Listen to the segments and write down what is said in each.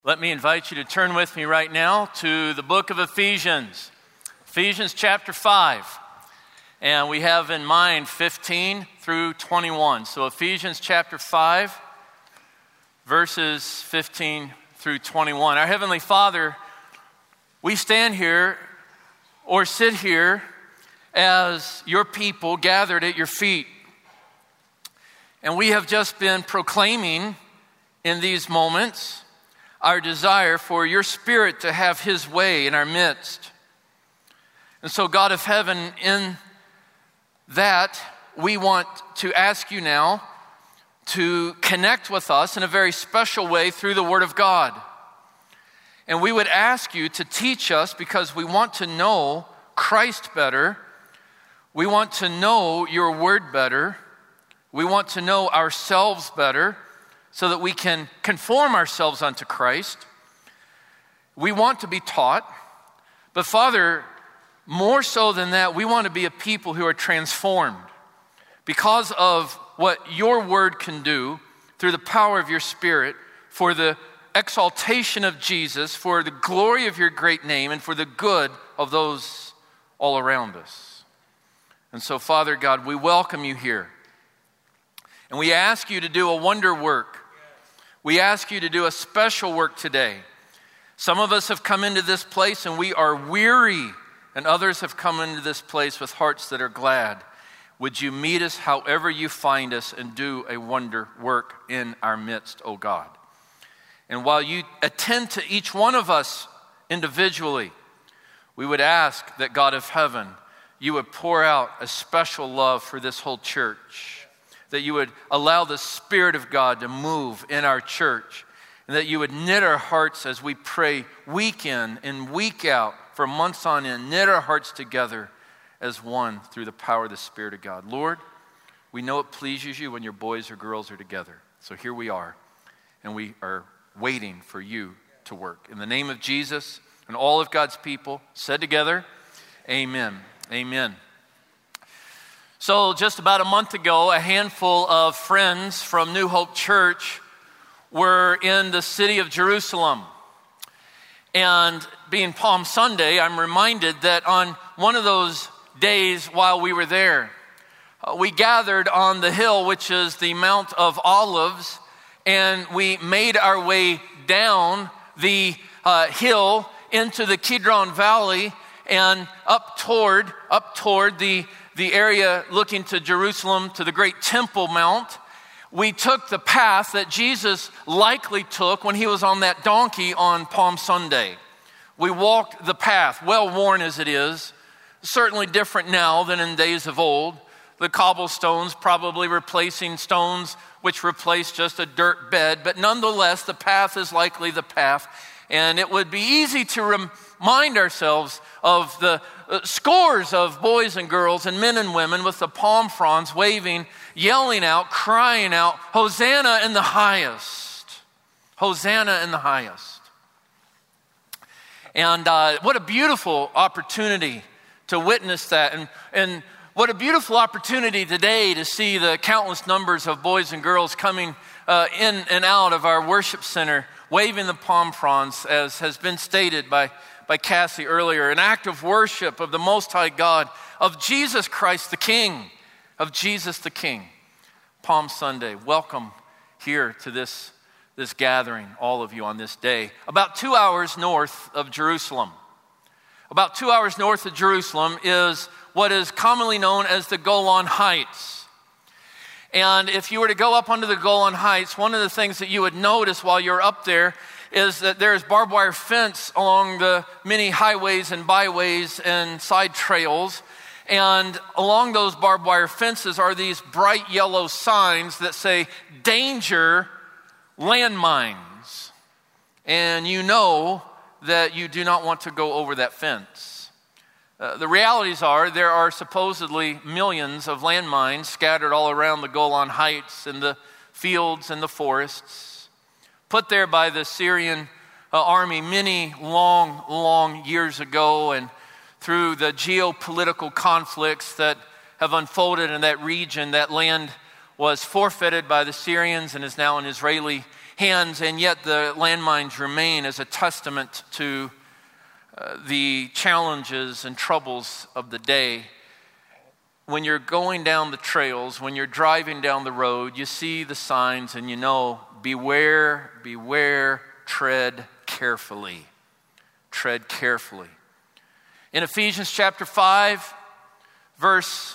Let me invite you to turn with me right now to the book of Ephesians, Ephesians chapter 5. And we have in mind 15 through 21. So Ephesians chapter 5, verses 15 through 21. Our Heavenly Father, we stand here or sit here as your people gathered at your feet. And we have just been proclaiming in these moments our desire for your Spirit to have His way in our midst. And so, God of heaven, in that, we want to ask you now to connect with us in a very special way through the Word of God. And we would ask you to teach us because we want to know Christ better. We want to know your Word better. We want to know ourselves better, so that we can conform ourselves unto Christ. We want to be taught, but Father, more so than that, we want to be a people who are transformed because of what your word can do through the power of your Spirit for the exaltation of Jesus, for the glory of your great name, and for the good of those all around us. And so, Father God, we welcome you here. And we ask you to do a wonder work. We ask you to do a special work today. Some of us have come into this place and we are weary, and others have come into this place with hearts that are glad. Would you meet us however you find us and do a wonder work in our midst, O God? And while you attend to each one of us individually, we would ask that God of heaven, you would pour out a special love for this whole church, that you would allow the Spirit of God to move in our church, and that you would knit our hearts as we pray week in and week out for months on end, knit our hearts together as one through the power of the Spirit of God. Lord, we know it pleases you when your boys or girls are together. So here we are, and we are waiting for you to work. In the name of Jesus and all of God's people said together, amen. Amen. So just about a month ago, a handful of friends from New Hope Church were in the city of Jerusalem. And being Palm Sunday, I'm reminded that on one of those days while we were there, we gathered on the hill, which is the Mount of Olives, and we made our way down the hill into the Kidron Valley and up toward the area looking to Jerusalem, to the great Temple Mount. We took the path that Jesus likely took when he was on that donkey on Palm Sunday. We walked the path, well worn as it is, certainly different now than in days of old. The cobblestones probably replacing stones which replaced just a dirt bed, but nonetheless the path is likely the path. And it would be easy to remind ourselves of the scores of boys and girls and men and women with the palm fronds waving, yelling out, crying out, Hosanna in the highest. Hosanna in the highest. And what a beautiful opportunity to witness that. And what a beautiful opportunity today to see the countless numbers of boys and girls coming in and out of our worship center, waving the palm fronds, as has been stated by Cassie earlier, an act of worship of the Most High God, of Jesus Christ the King, of Jesus the King. Palm Sunday, welcome here to this gathering, all of you on this day. About 2 hours north of Jerusalem. About 2 hours north of Jerusalem is what is commonly known as the Golan Heights. And if you were to go up onto the Golan Heights, one of the things that you would notice while you're up there is that there's barbed wire fence along the many highways and byways and side trails. And along those barbed wire fences are these bright yellow signs that say, danger, landmines. And you know that you do not want to go over that fence. The realities are there are supposedly millions of landmines scattered all around the Golan Heights and the fields and the forests, put there by the Syrian army many long years ago, and through the geopolitical conflicts that have unfolded in that region, that land was forfeited by the Syrians and is now in Israeli hands, and yet the landmines remain as a testament to the challenges and troubles of the day. When you're going down the trails, when you're driving down the road, you see the signs and you know, beware, beware, tread carefully. Tread carefully. In Ephesians chapter 5, verse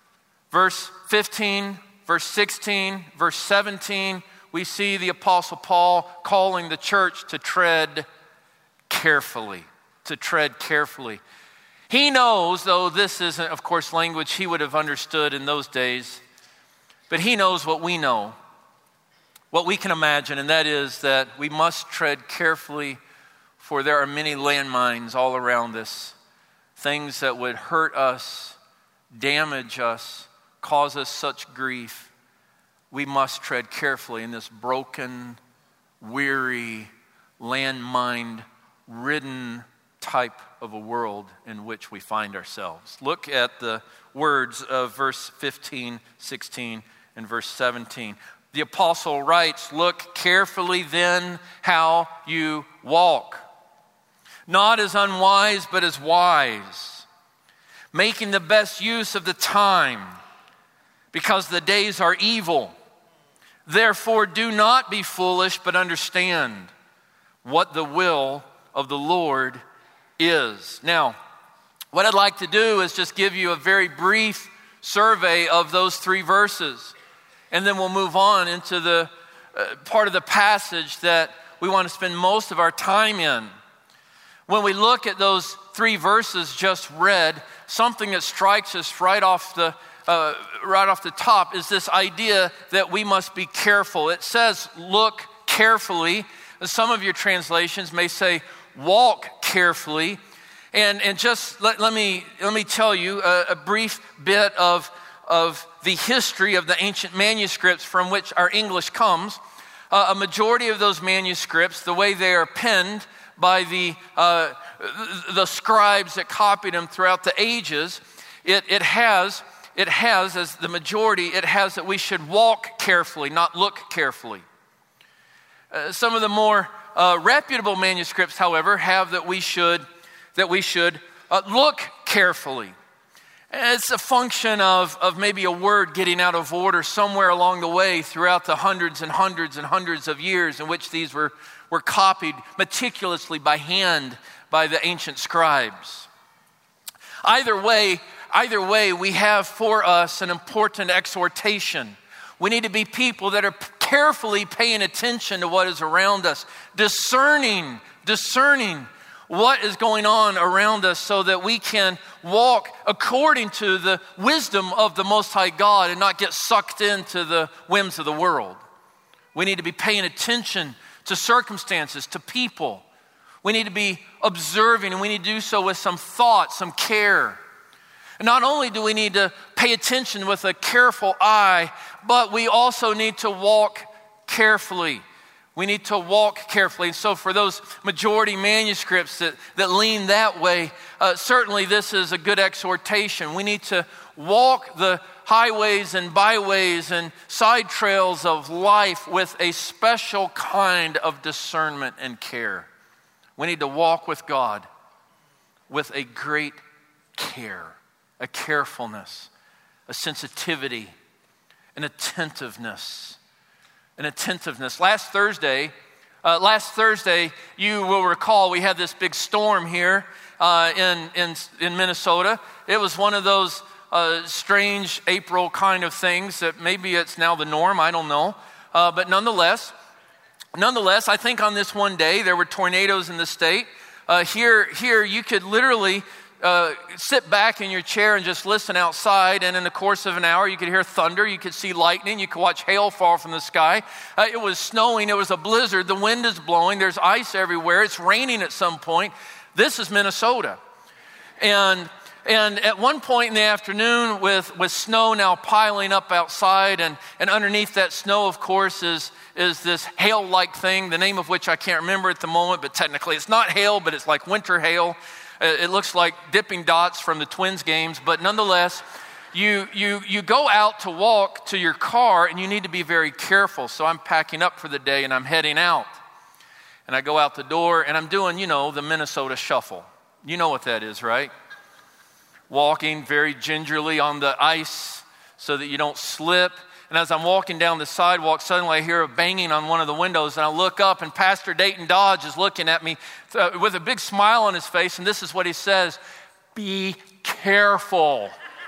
15, verse 16, verse 17, we see the Apostle Paul calling the church to tread carefully. To tread carefully. He knows, though this isn't, of course, language he would have understood in those days, but he knows what we know, what we can imagine, and that is that we must tread carefully, for there are many landmines all around us, things that would hurt us, damage us, cause us such grief. We must tread carefully in this broken, weary, landmine-ridden type of a world in which we find ourselves. Look at the words of verse 15, 16, and verse 17. The apostle writes, "Look carefully then how you walk, not as unwise but as wise, making the best use of the time, because the days are evil. Therefore do not be foolish, but understand what the will of the Lord is." Now, what I'd like to do is just give you a very brief survey of those three verses, and then we'll move on into the part of the passage that we want to spend most of our time in. When we look at those three verses just read, something that strikes us right off the top is this idea that we must be careful. It says, "Look carefully." Some of your translations may say, "Walk carefully." And just let me tell you a brief bit of the history of the ancient manuscripts from which our English comes. A majority of those manuscripts, the way they are penned by the scribes that copied them throughout the ages, it has as the majority, it has that we should walk carefully, not look carefully. Some of the more reputable manuscripts, however, have that we should look carefully. It's a function of maybe a word getting out of order somewhere along the way throughout the hundreds and hundreds and hundreds of years in which these were copied meticulously by hand by the ancient scribes. Either way, we have for us an important exhortation. We need to be people that are carefully paying attention to what is around us, discerning what is going on around us so that we can walk according to the wisdom of the Most High God and not get sucked into the whims of the world. We need to be paying attention to circumstances, to people. We need to be observing, and we need to do so with some thought, some care. And not only do we need to pay attention with a careful eye, but we also need to walk carefully. We need to walk carefully. And so for those majority manuscripts that lean that way, certainly this is a good exhortation. We need to walk the highways and byways and side trails of life with a special kind of discernment and care. We need to walk with God with a great care, a carefulness, a sensitivity, an attentiveness. Last Thursday, you will recall we had this big storm here in Minnesota. It was one of those strange April kind of things that maybe it's now the norm, I don't know. But nonetheless, I think on this one day there were tornadoes in the state. Here you could literally sit back in your chair and just listen outside, and in the course of an hour you could hear thunder, you could see lightning, you could watch hail fall from the sky. It was snowing, it was a blizzard, the wind is blowing, there's ice everywhere, it's raining at some point. This is Minnesota. And at one point in the afternoon, with snow now piling up outside, and underneath that snow, of course, is this hail-like thing, the name of which I can't remember at the moment, but technically it's not hail, but it's like winter hail. It looks like dipping dots from the Twins games, but nonetheless, you go out to walk to your car, and you need to be very careful. So I'm packing up for the day, and I'm heading out. And I go out the door, and I'm doing, the Minnesota shuffle. You know what that is, right? Walking very gingerly on the ice so that you don't slip. And as I'm walking down the sidewalk, suddenly I hear a banging on one of the windows, and I look up, and Pastor Dayton Dodge is looking at me with a big smile on his face, and this is what he says: "Be careful."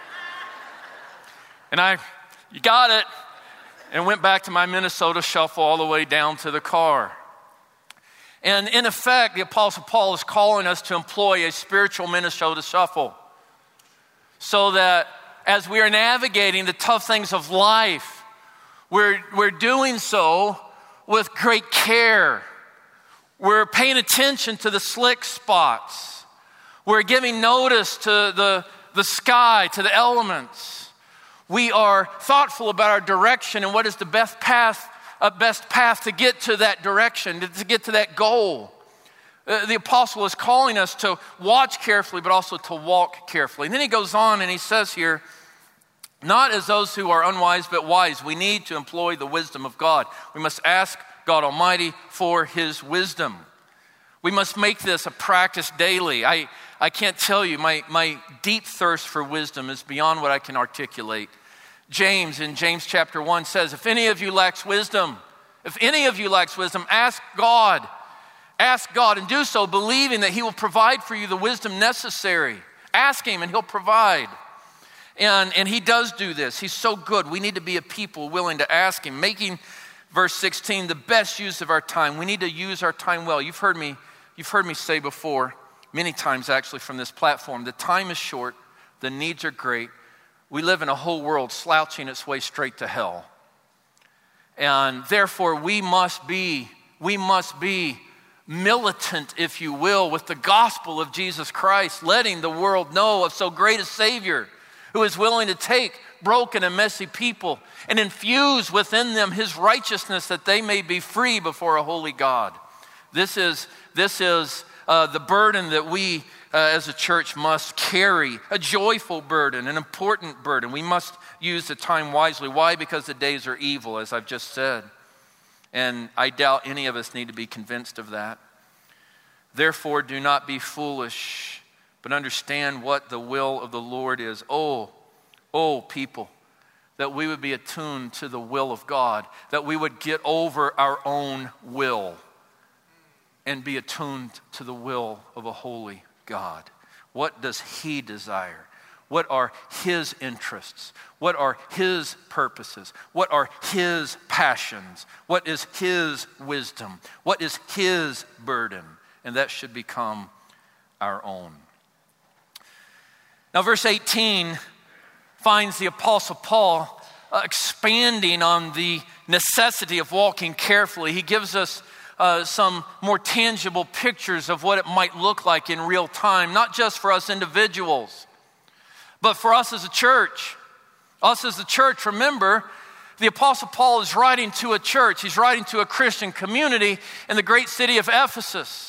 And you got it, and went back to my Minnesota shuffle all the way down to the car. And in effect, the Apostle Paul is calling us to employ a spiritual Minnesota shuffle so that as we are navigating the tough things of life, we're doing so with great care. We're paying attention to the slick spots. We're giving notice to the sky, to the elements. We are thoughtful about our direction and what is the best path to get to that direction, to get to that goal. The apostle is calling us to watch carefully, but also to walk carefully. And then he goes on and he says here, not as those who are unwise, but wise. We need to employ the wisdom of God. We must ask God Almighty for his wisdom. We must make this a practice daily. I can't tell you, my deep thirst for wisdom is beyond what I can articulate. James, in James chapter 1 says, if any of you lacks wisdom, ask God. Ask God, and do so believing that he will provide for you the wisdom necessary. Ask him and he'll provide. And he does do this. He's so good. We need to be a people willing to ask him, making verse 16 the best use of our time. We need to use our time well. You've heard me say before, many times actually from this platform, the time is short, the needs are great. We live in a whole world slouching its way straight to hell. And therefore we must be militant, if you will, with the gospel of Jesus Christ, letting the world know of so great a Savior who is willing to take broken and messy people and infuse within them his righteousness that they may be free before a holy God. This is the burden that we as a church must carry, a joyful burden, an important burden. We must use the time wisely. Why? Because the days are evil, as I've just said. And I doubt any of us need to be convinced of that. Therefore, do not be foolish, but understand what the will of the Lord is. Oh, people, that we would be attuned to the will of God, that we would get over our own will and be attuned to the will of a holy God. What does he desire? What are his interests? What are his purposes? What are his passions? What is his wisdom? What is his burden? And that should become our own. Now, verse 18 finds the Apostle Paul expanding on the necessity of walking carefully. He gives us some more tangible pictures of what it might look like in real time, not just for us individuals, but for us as a church. Us as a church, remember, the Apostle Paul is writing to a church. He's writing to a Christian community in the great city of Ephesus.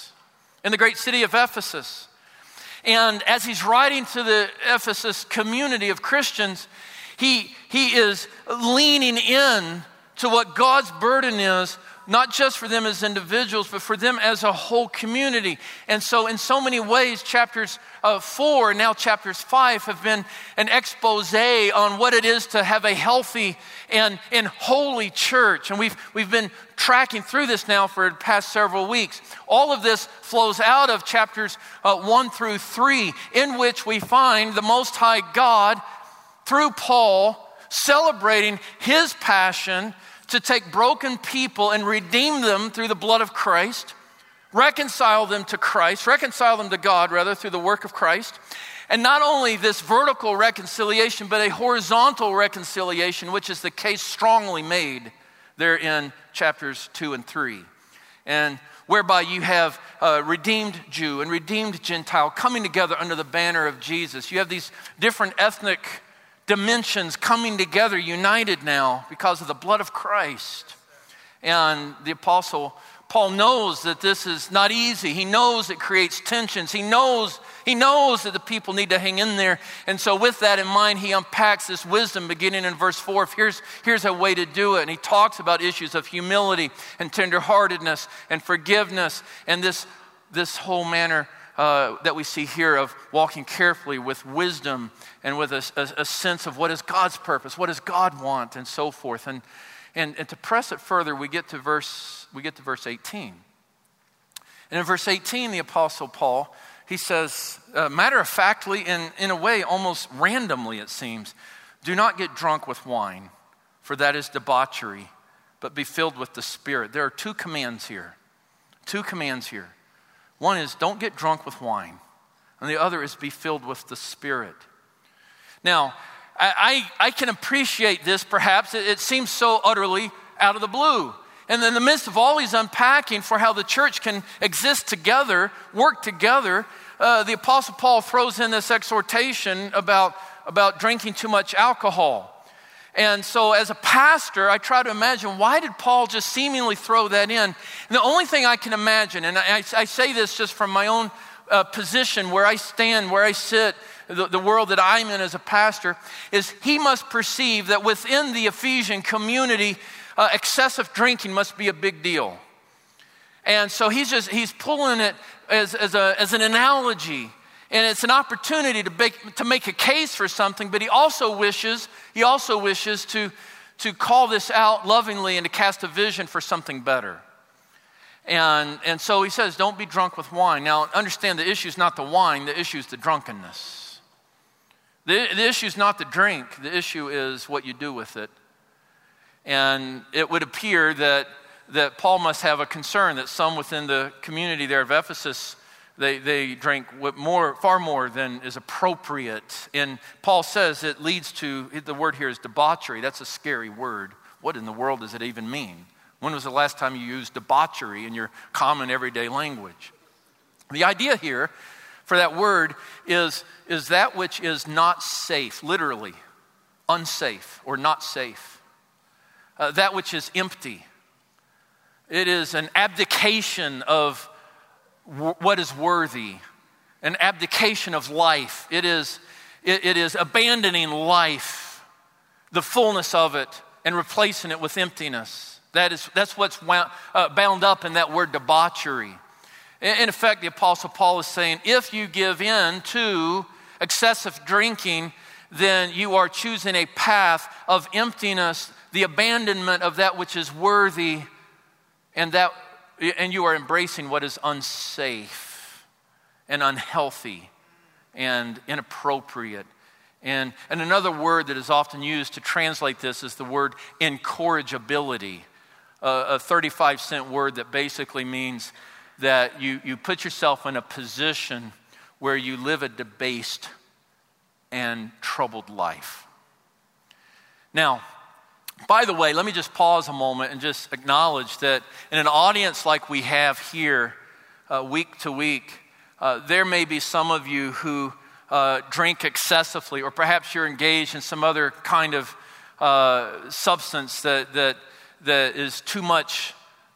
And as he's writing to the Ephesus community of Christians, he is leaning in to what God's burden is, not just for them as individuals, but for them as a whole community. And so in so many ways, chapters 4 and now chapters 5 have been an expose on what it is to have a healthy and holy church. And we've been tracking through this now for the past several weeks. All of this flows out of chapters 1 through 3, in which we find the Most High God, through Paul, celebrating his passion to take broken people and redeem them through the blood of Christ, reconcile them to God, through the work of Christ. And not only this vertical reconciliation, but a horizontal reconciliation, which is the case strongly made there in chapters 2 and 3. And whereby you have redeemed Jew and redeemed Gentile coming together under the banner of Jesus. You have these different ethnic dimensions coming together, united now because of the blood of Christ. And the Apostle Paul knows that this is not easy. He knows it creates tensions. He knows He knows that the people need to hang in there. And so with that in mind, he unpacks this wisdom beginning in verse 4. Here's a way to do it. And he talks about issues of humility and tenderheartedness and forgiveness and this whole manner that we see here of walking carefully with wisdom and with a sense of what is God's purpose, what does God want, and so forth. And to press it further, we get to verse 18. And in verse 18, the Apostle Paul, he says, matter-of-factly, in a way, almost randomly it seems, do not get drunk with wine, for that is debauchery, but be filled with the Spirit. There are two commands here. One is don't get drunk with wine, and the other is be filled with the Spirit. Now, I can appreciate this perhaps. It seems so utterly out of the blue. And in the midst of all these unpacking for how the church can exist together, work together, the Apostle Paul throws in this exhortation about drinking too much alcohol. And so as a pastor, I try to imagine, why did Paul just seemingly throw that in? And the only thing I can imagine, and I say this just from my own position, where I stand, where I sit, the world that I'm in as a pastor, is he must perceive that within the Ephesian community, excessive drinking must be a big deal. And so he's pulling it as an analogy. And it's an opportunity to make a case for something, but he also wishes to call this out lovingly and to cast a vision for something better. And so he says, don't be drunk with wine. Now, understand the issue is not the wine, the issue is the drunkenness. The issue is not the drink, the issue is what you do with it. And it would appear that Paul must have a concern that some within the community there of Ephesus, they drink far more than is appropriate. And Paul says it leads to, the word here is debauchery. That's a scary word. What in the world does it even mean? When was the last time you used debauchery in your common everyday language? The idea here for that word is that which is not safe, literally, unsafe or not safe. That which is empty. It is an abdication of what is worthy, an abdication of life. It is abandoning life, the fullness of it, and replacing it with emptiness. That's what's bound up in that word debauchery. In effect, the Apostle Paul is saying, if you give in to excessive drinking, then you are choosing a path of emptiness, the abandonment of that which is worthy, and you are embracing what is unsafe and unhealthy and inappropriate. And another word that is often used to translate this is the word incorrigibility, a 35-cent word that basically means that you put yourself in a position where you live a debased and troubled life. Now, by the way, let me just pause a moment and just acknowledge that in an audience like we have here week to week, there may be some of you who drink excessively, or perhaps you're engaged in some other kind of substance that is too much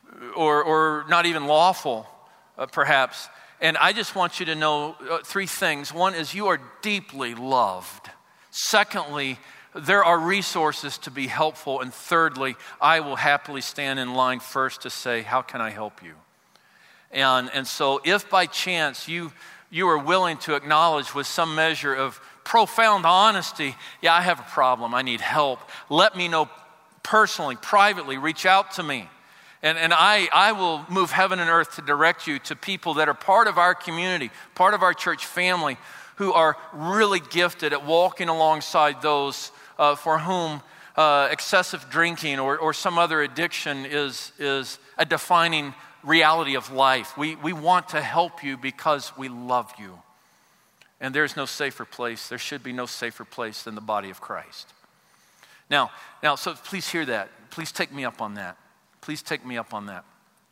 or not even lawful, perhaps. And I just want you to know three things. One is you are deeply loved. Secondly, there are resources to be helpful. And thirdly, I will happily stand in line first to say, how can I help you? And so if by chance you are willing to acknowledge with some measure of profound honesty, yeah, I have a problem, I need help, let me know personally, privately, reach out to me. And I will move heaven and earth to direct you to people that are part of our community, part of our church family, who are really gifted at walking alongside those for whom excessive drinking or some other addiction is a defining reality of life. We want to help you because we love you. And there's no safer place, there should be no safer place than the body of Christ. Now, so please hear that. Please take me up on that. Please take me up on that.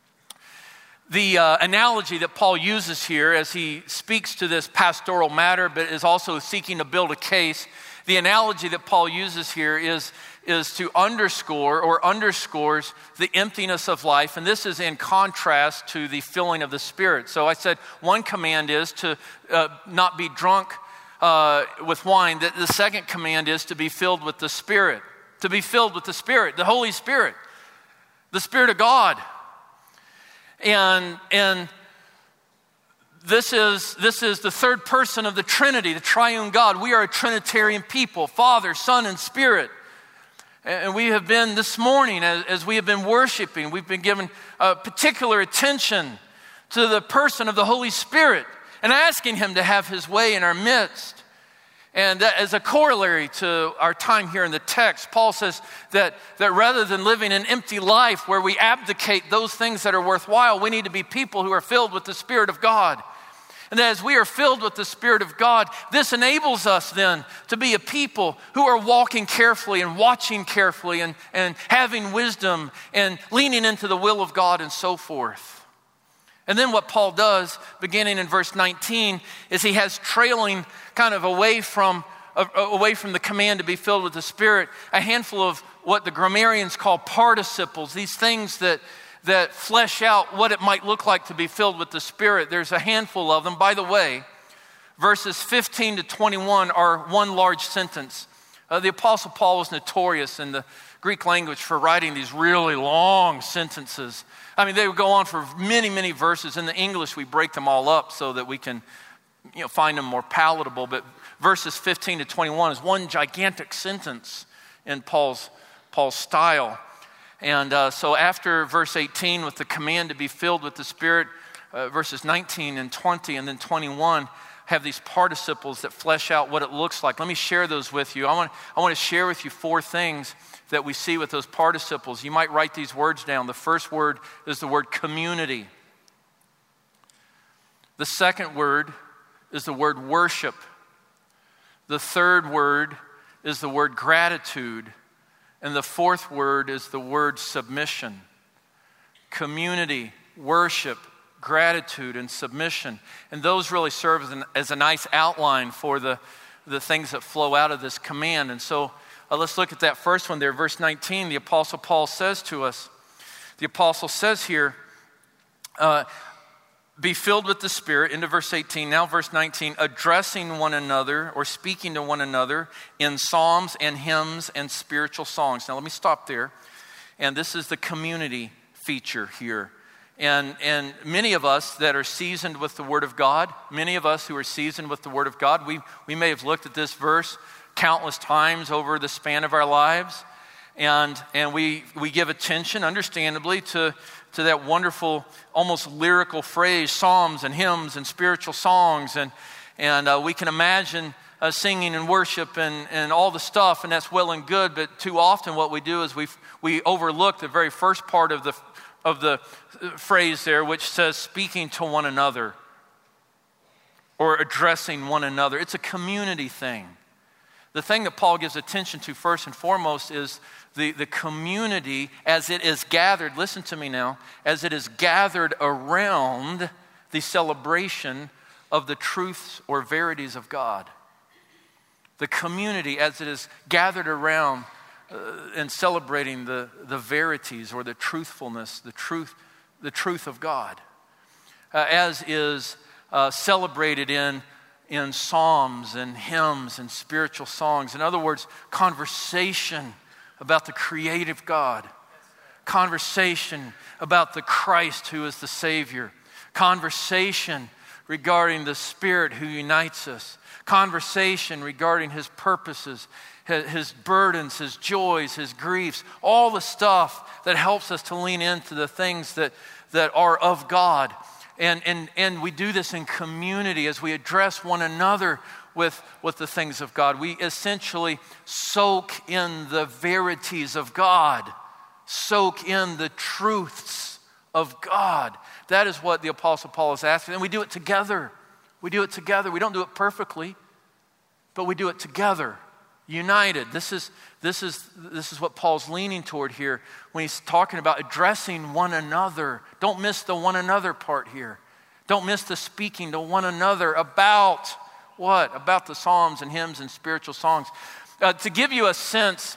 The analogy that Paul uses here as he speaks to this pastoral matter, but is also seeking to build a case, the analogy that Paul uses here is is to underscore or underscores the emptiness of life. And this is in contrast to the filling of the Spirit. So I said one command is to not be drunk with wine. The second command is to be filled with the Spirit. To be filled with the Spirit, the Holy Spirit, the Spirit of God. And this is the third person of the Trinity, the triune God. We are a Trinitarian people, Father, Son, and Spirit. And we have been this morning, as we have been worshiping, we've been given particular attention to the person of the Holy Spirit and asking Him to have His way in our midst. And that, as a corollary to our time here in the text, Paul says that rather than living an empty life where we abdicate those things that are worthwhile, we need to be people who are filled with the Spirit of God. And that as we are filled with the Spirit of God, this enables us then to be a people who are walking carefully and watching carefully and having wisdom and leaning into the will of God and so forth. And then what Paul does, beginning in verse 19, is he has trailing kind of away from the command to be filled with the Spirit, a handful of what the grammarians call participles, these things that flesh out what it might look like to be filled with the Spirit. There's a handful of them. By the way, verses 15 to 21 are one large sentence. The Apostle Paul was notorious in the Greek language for writing these really long sentences. I mean, they would go on for many, many verses. In the English, we break them all up so that we can find them more palatable. But verses 15 to 21 is one gigantic sentence in Paul's style. And so after verse 18 with the command to be filled with the Spirit, verses 19 and 20 and then 21 have these participles that flesh out what it looks like. Let me share those with you. I want to share with you four things that we see with those participles. You might write these words down. The first word is the word community. The second word is the word worship. The third word is the word gratitude. And the fourth word is the word submission. Community, worship, gratitude, and submission. And those really serve as a nice outline for the things that flow out of this command. And so let's look at that first one there, verse 19. The Apostle Paul says to us, the Apostle says here, be filled with the Spirit, into verse 18. Now verse 19, addressing one another or speaking to one another in psalms and hymns and spiritual songs. Now let me stop there. And this is the community feature here. And many of us that are seasoned with the Word of God, many of us who are seasoned with the Word of God, we may have looked at this verse countless times over the span of our lives. And we give attention, understandably, to that wonderful, almost lyrical phrase, psalms and hymns and spiritual songs. And we can imagine singing and worship and all the stuff, and that's well and good. But too often what we do is we overlook the very first part of the phrase there, which says speaking to one another or addressing one another. It's a community thing. The thing that Paul gives attention to first and foremost is the community as it is gathered, listen to me now, as it is gathered around the celebration of the truths or verities of God. The community as it is gathered around and celebrating the verities or the truthfulness, the truth of God, as is celebrated in psalms and hymns and spiritual songs. In other words, conversation about the creative God, conversation about the Christ who is the Savior, conversation regarding the Spirit who unites us, conversation regarding His purposes, His burdens, His joys, His griefs, all the stuff that helps us to lean into the things that are of God. And we do this in community as we address one another with the things of God. We essentially soak in the verities of God, soak in the truths of God. That is what the Apostle Paul is asking. And we do it together. We do it together. We don't do it perfectly, but we do it together, united. This is what Paul's leaning toward here when he's talking about addressing one another. Don't miss the one another part here. Don't miss the speaking to one another about what? About the psalms and hymns and spiritual songs. To give you a sense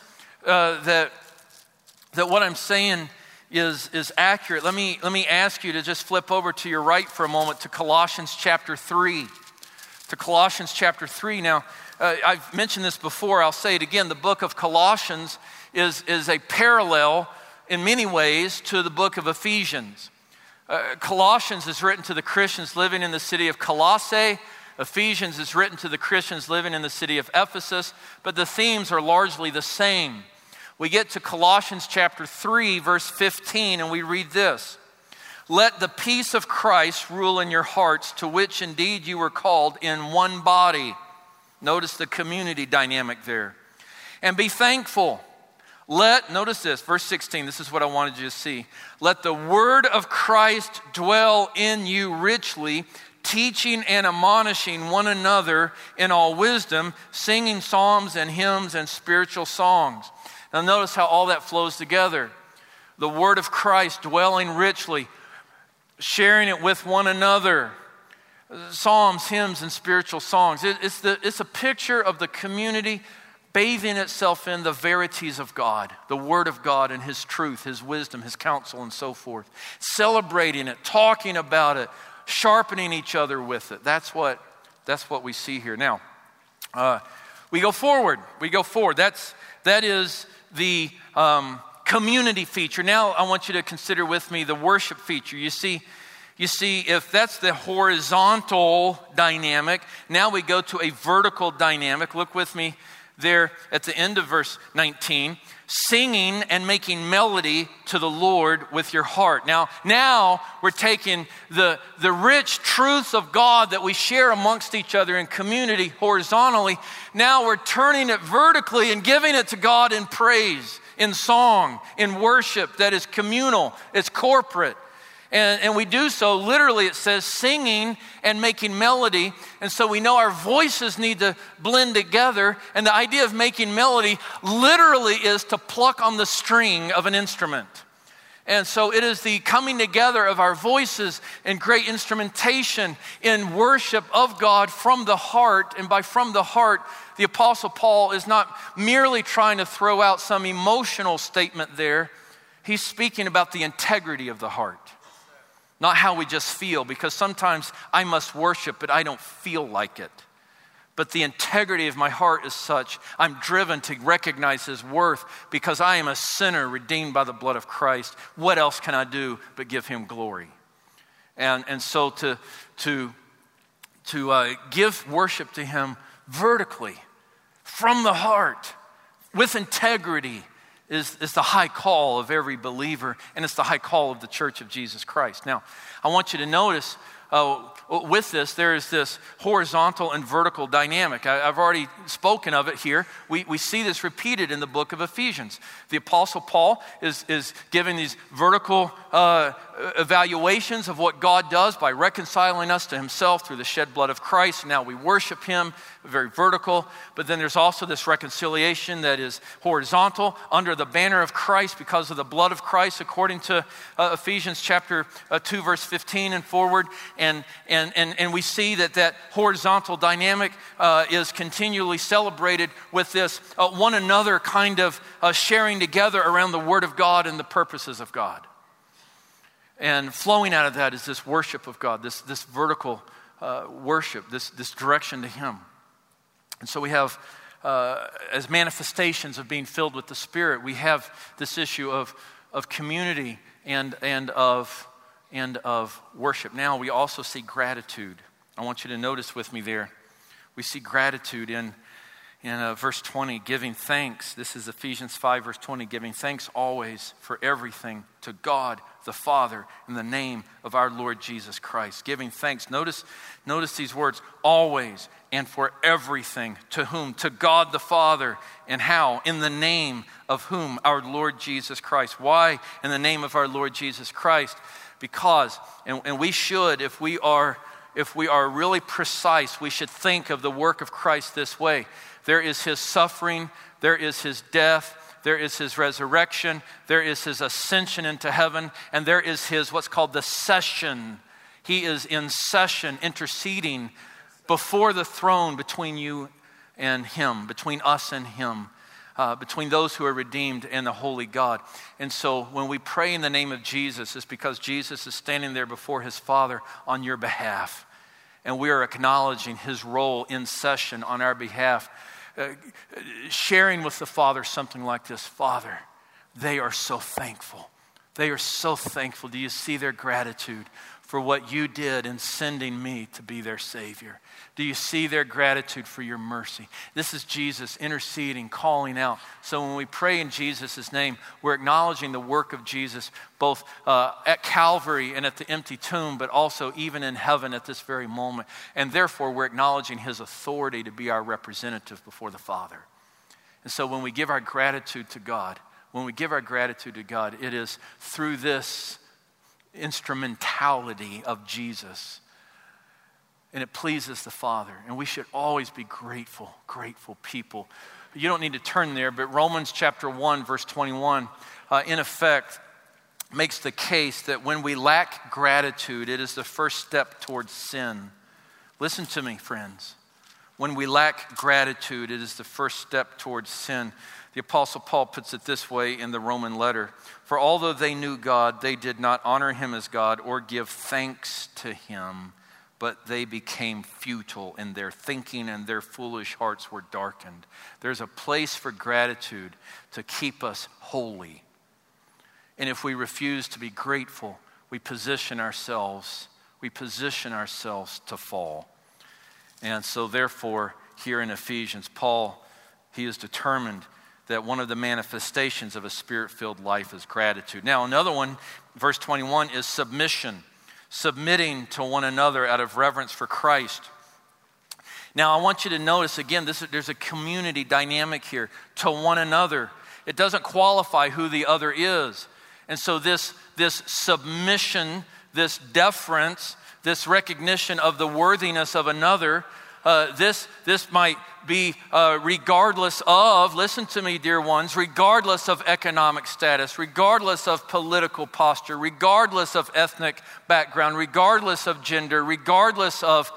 that what I'm saying is accurate, let me ask you to just flip over to your right for a moment to Colossians chapter 3. To Colossians chapter 3. Now, I've mentioned this before, I'll say it again. The book of Colossians is a parallel in many ways to the book of Ephesians. Colossians is written to the Christians living in the city of Colossae. Ephesians is written to the Christians living in the city of Ephesus, but the themes are largely the same. We get to Colossians chapter 3, verse 15, and we read this. Let the peace of Christ rule in your hearts, to which indeed you were called in one body. Notice the community dynamic there. And be thankful. Notice this, verse 16, this is what I wanted you to see. Let the word of Christ dwell in you richly, teaching and admonishing one another in all wisdom, singing psalms and hymns and spiritual songs. Now notice how all that flows together. The word of Christ dwelling richly, sharing it with one another. Psalms, hymns, and spiritual songs. It's a picture of the community bathing itself in the verities of God, the Word of God and His truth, His wisdom, His counsel, and so forth. Celebrating it, talking about it, sharpening each other with it. That's what we see here. Now, we go forward. That is the community feature. Now, I want you to consider with me the worship feature. You see, if that's the horizontal dynamic, now we go to a vertical dynamic. Look with me there at the end of verse 19. Singing and making melody to the Lord with your heart. Now we're taking the rich truths of God that we share amongst each other in community horizontally. Now we're turning it vertically and giving it to God in praise, in song, in worship that is communal, it's corporate. And we do so, literally it says singing and making melody. And so we know our voices need to blend together. And the idea of making melody literally is to pluck on the string of an instrument. And so it is the coming together of our voices in great instrumentation in worship of God from the heart. And by from the heart, the Apostle Paul is not merely trying to throw out some emotional statement there. He's speaking about the integrity of the heart. Not how we just feel, because sometimes I must worship, but I don't feel like it. But the integrity of my heart is such, I'm driven to recognize His worth because I am a sinner redeemed by the blood of Christ. What else can I do but give Him glory? And so to give worship to Him vertically, from the heart, with integrity, is the high call of every believer, and it's the high call of the Church of Jesus Christ. Now, I want you to notice with this, there is this horizontal and vertical dynamic. I've already spoken of it here. We see this repeated in the book of Ephesians. The Apostle Paul is giving these vertical evaluations of what God does by reconciling us to Himself through the shed blood of Christ. Now we worship Him, very vertical. But then there's also this reconciliation that is horizontal under the banner of Christ because of the blood of Christ, according to Ephesians chapter 2, verse 15 and forward. And we see that horizontal dynamic is continually celebrated with this one another kind of sharing together around the Word of God and the purposes of God. And flowing out of that is this worship of God, this vertical worship, this direction to Him. And so we have, as manifestations of being filled with the Spirit, we have this issue of community and of worship. Now we also see gratitude. I want you to notice with me there. We see gratitude in verse 20, giving thanks. This is Ephesians 5, verse 20, giving thanks always for everything to God the Father in the name of our Lord Jesus Christ. Giving thanks. Notice these words, always and for everything. To whom? To God the Father. And how? In the name of whom? Our Lord Jesus Christ. Why in the name of our Lord Jesus Christ? Because, and we should, if we are really precise, we should think of the work of Christ this way. There is His suffering, there is His death, there is His resurrection, there is His ascension into heaven, and there is His what's called the session. He is in session, interceding before the throne between you and Him, between us and Him. between those who are redeemed and the holy God. And so when we pray in the name of Jesus, it's because Jesus is standing there before his Father on your behalf. And we are acknowledging his role in session on our behalf, sharing with the Father something like this: Father, they are so thankful. They are so thankful. Do you see their gratitude for what you did in sending me to be their Savior? Do you see their gratitude for your mercy? This is Jesus interceding, calling out. So when we pray in Jesus' name, we're acknowledging the work of Jesus both at Calvary and at the empty tomb, but also even in heaven at this very moment. And therefore, we're acknowledging his authority to be our representative before the Father. And so when we give our gratitude to God, it is through this instrumentality of Jesus. And it pleases the Father. And we should always be grateful people. You don't need to turn there, but Romans chapter 1, verse 21, in effect, makes the case that when we lack gratitude, it is the first step towards sin. Listen to me, friends. When we lack gratitude, it is the first step towards sin. The Apostle Paul puts it this way in the Roman letter: for although they knew God, they did not honor him as God or give thanks to him, but they became futile in their thinking and their foolish hearts were darkened. There's a place for gratitude to keep us holy. And if we refuse to be grateful, we position ourselves to fall. And so therefore, here in Ephesians, Paul, he is determined that one of the manifestations of a spirit-filled life is gratitude. Now, another one, verse 21, is submission. Submitting to one another out of reverence for Christ. Now, I want you to notice, again, there's a community dynamic here. To one another. It doesn't qualify who the other is. And so this submission, this deference, this recognition of the worthiness of another, this might be regardless of, listen to me, dear ones, regardless of economic status, regardless of political posture, regardless of ethnic background, regardless of gender, regardless of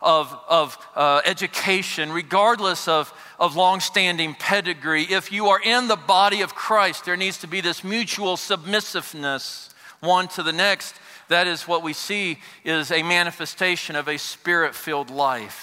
education, regardless of long-standing pedigree. If you are in the body of Christ, there needs to be this mutual submissiveness one to the next. That is what we see is a manifestation of a spirit-filled life.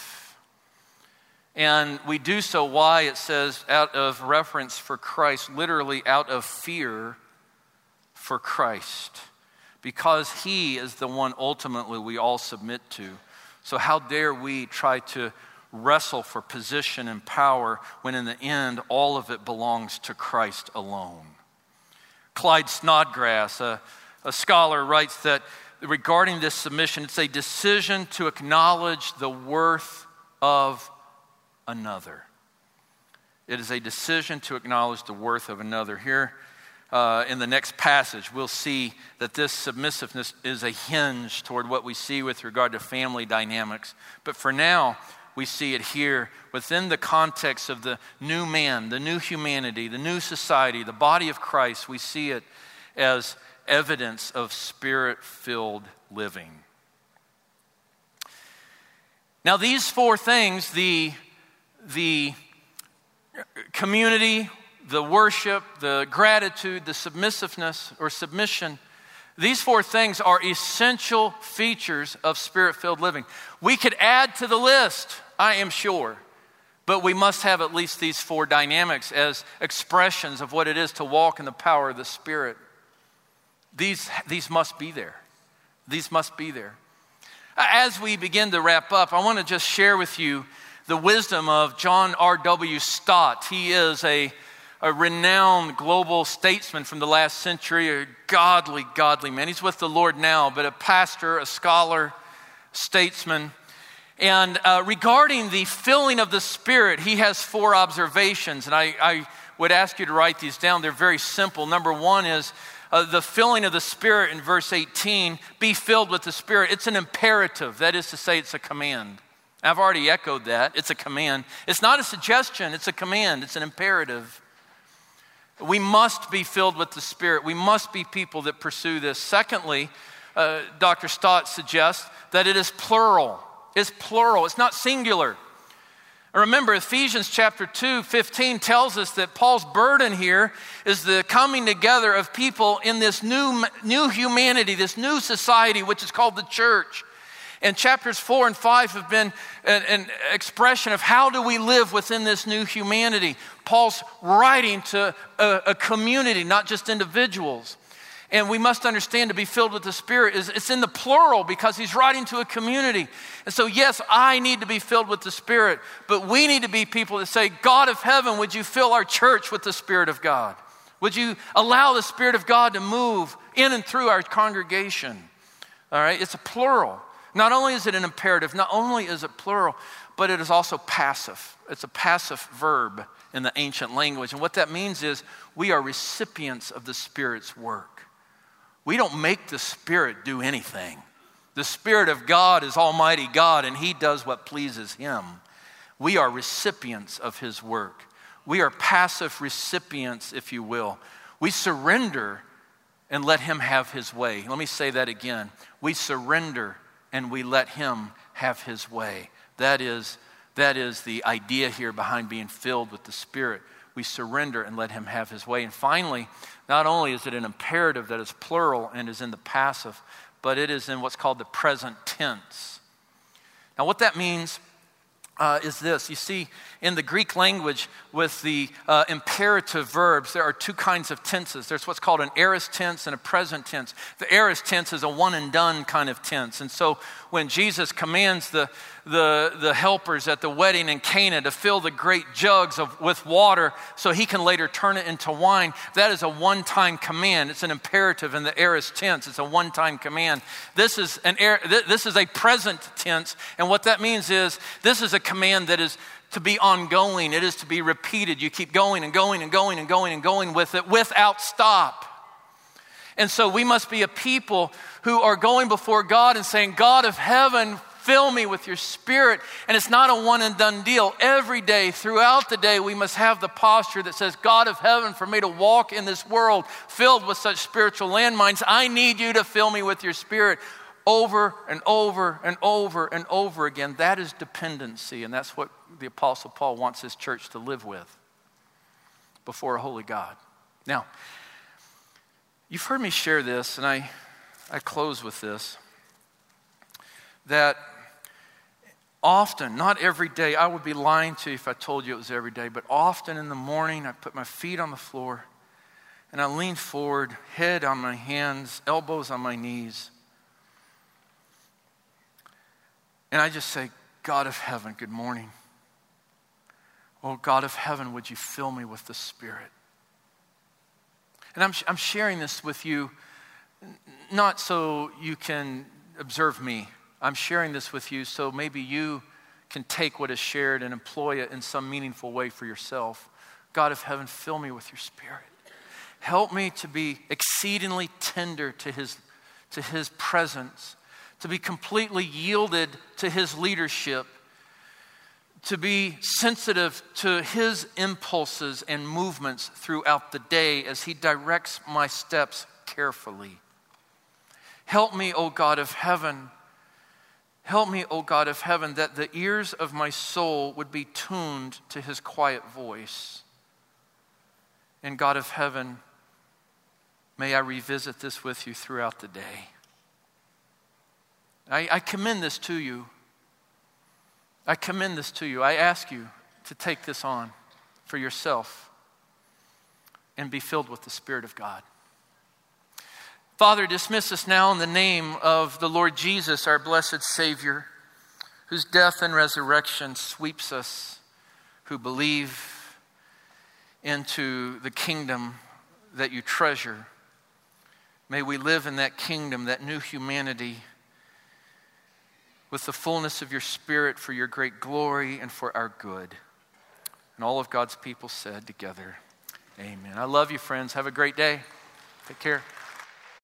And we do so, why? It says, out of reverence for Christ, literally out of fear for Christ. Because he is the one ultimately we all submit to. So how dare we try to wrestle for position and power when in the end all of it belongs to Christ alone? Clyde Snodgrass, a scholar, writes that regarding this submission, it's a decision to acknowledge the worth of another. It is a decision to acknowledge the worth of another. Here in the next passage, we'll see that this submissiveness is a hinge toward what we see with regard to family dynamics. But for now, we see it here within the context of the new man, the new humanity, the new society, the body of Christ. We see it as evidence of spirit-filled living. Now, these four things, the community, the worship, the gratitude, the submissiveness or submission, these four things are essential features of spirit-filled living. We could add to the list, I am sure, but we must have at least these four dynamics as expressions of what it is to walk in the power of the Spirit. These must be there. These must be there. As we begin to wrap up, I want to just share with you the wisdom of John R.W. Stott. He is a renowned global statesman from the last century, a godly man. He's with the Lord now, but a pastor, a scholar, statesman. And regarding the filling of the Spirit, he has four observations, and I would ask you to write these down. They're very simple. Number one is the filling of the Spirit in verse 18, be filled with the Spirit. It's an imperative. That is to say, it's a command. I've already echoed that. It's a command. It's not a suggestion. It's a command. It's an imperative. We must be filled with the Spirit. We must be people that pursue this. Secondly, Dr. Stott suggests that it is plural. It's plural. It's not singular. Remember, Ephesians chapter 2:15 tells us that Paul's burden here is the coming together of people in this new humanity, this new society, which is called the church. And chapters 4 and 5 have been an expression of how do we live within this new humanity. Paul's writing to a community, not just individuals. And we must understand to be filled with the Spirit it's in the plural because he's writing to a community. And so yes, I need to be filled with the Spirit, but we need to be people that say, God of heaven, would you fill our church with the Spirit of God? Would you allow the Spirit of God to move in and through our congregation? All right, it's a plural. Not only is it an imperative, not only is it plural, but it is also passive. It's a passive verb in the ancient language. And what that means is we are recipients of the Spirit's work. We don't make the Spirit do anything. The Spirit of God is Almighty God, and He does what pleases Him. We are recipients of His work. We are passive recipients, if you will. We surrender and let Him have His way. Let me say that again. We surrender and we let Him have His way. That is the idea here behind being filled with the Spirit. We surrender and let Him have His way. And finally, not only is it an imperative that is plural and is in the passive, but it is in what's called the present tense. Now what that means is this. You see, in the Greek language with the imperative verbs, there are two kinds of tenses. There's what's called an aorist tense and a present tense. The aorist tense is a one and done kind of tense. And so when Jesus commands the helpers at the wedding in Cana to fill the great jugs with water so He can later turn it into wine, that is a one-time command. It's an imperative in the aorist tense. It's a one-time command. This is a present tense, and what that means is this is a command that is to be ongoing. It is to be repeated. You keep going and going and going and going and going with it without stop. And so we must be a people who are going before God and saying, God of heaven, fill me with your Spirit. And it's not a one and done deal. Every day, throughout the day, we must have the posture that says, God of heaven, for me to walk in this world filled with such spiritual landmines, I need you to fill me with your Spirit over and over and over and over again. That is dependency, and that's what the Apostle Paul wants his church to live with before a holy God. Now, you've heard me share this, and I close with this, that often, not every day, I would be lying to you if I told you it was every day, but often in the morning, I put my feet on the floor, and I lean forward, head on my hands, elbows on my knees, and I just say, God of heaven, good morning. Oh, God of heaven, would you fill me with the Spirit? And I'm sharing this with you not so you can observe me. I'm sharing this with you so maybe you can take what is shared and employ it in some meaningful way for yourself. God of heaven, fill me with your Spirit. Help me to be exceedingly tender to His presence, to be completely yielded to His leadership, to be sensitive to His impulses and movements throughout the day as He directs my steps carefully. Help me, O God of heaven. Help me, O God of heaven, that the ears of my soul would be tuned to His quiet voice. And God of heaven, may I revisit this with you throughout the day. I commend this to you. I commend this to you. I ask you to take this on for yourself and be filled with the Spirit of God. Father, dismiss us now in the name of the Lord Jesus, our blessed Savior, whose death and resurrection sweeps us who believe into the kingdom that you treasure. May we live in that kingdom, that new humanity, with the fullness of your Spirit for your great glory and for our good. And all of God's people said together, amen. I love you, friends. Have a great day. Take care.